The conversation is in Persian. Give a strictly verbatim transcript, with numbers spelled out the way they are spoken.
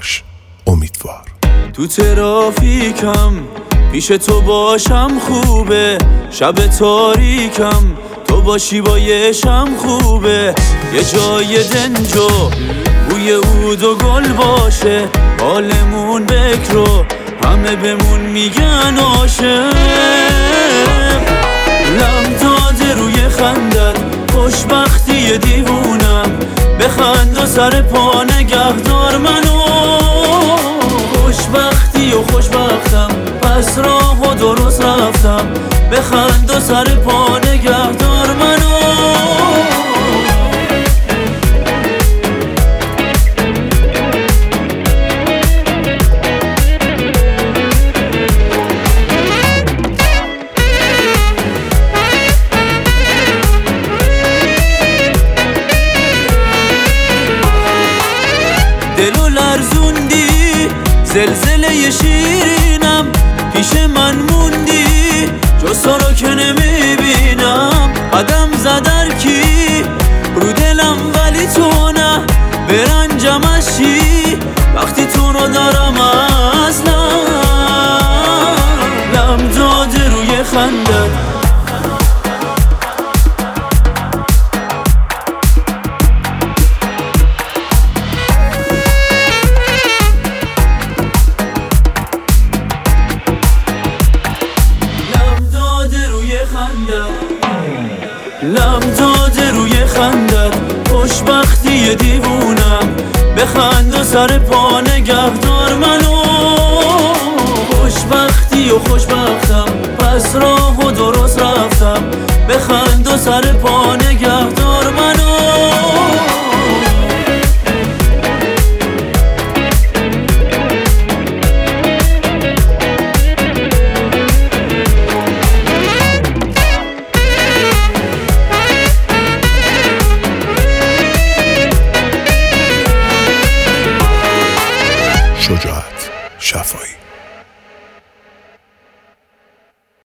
باش امیدوار. تو ترافیکم پیش تو باشم خوبه، شب تاریکم تو باشی بایشم خوبه. یه جای دنجو بوی عود و گل باشه، حالمون بکرو همه بمون میگن عاشق. لم داده روی خندت خوشبختی دیوونم، بخند و سر پا نگهدار منو. خوشبختی و خوشبختم پس راه و درست رفتم، بخند و سر پا نگهدار منو. دلو لرزوندی زلزله شیرینم، پیش من موندی جز تو رو که نمیبینم. قدم زدر کی رو دلم ولی تو نه، برنجم از چی وقتی تو رو دارم اصلا. لم داده روی خندت لم داده روی خندت خوشبختی دیوونم، بخند و سر پا نگهدار منو. خوشبختی و خوشبختم پس راه و درست رفتم، بخند و سر پا نگهدار منو. شجاعت شفایی.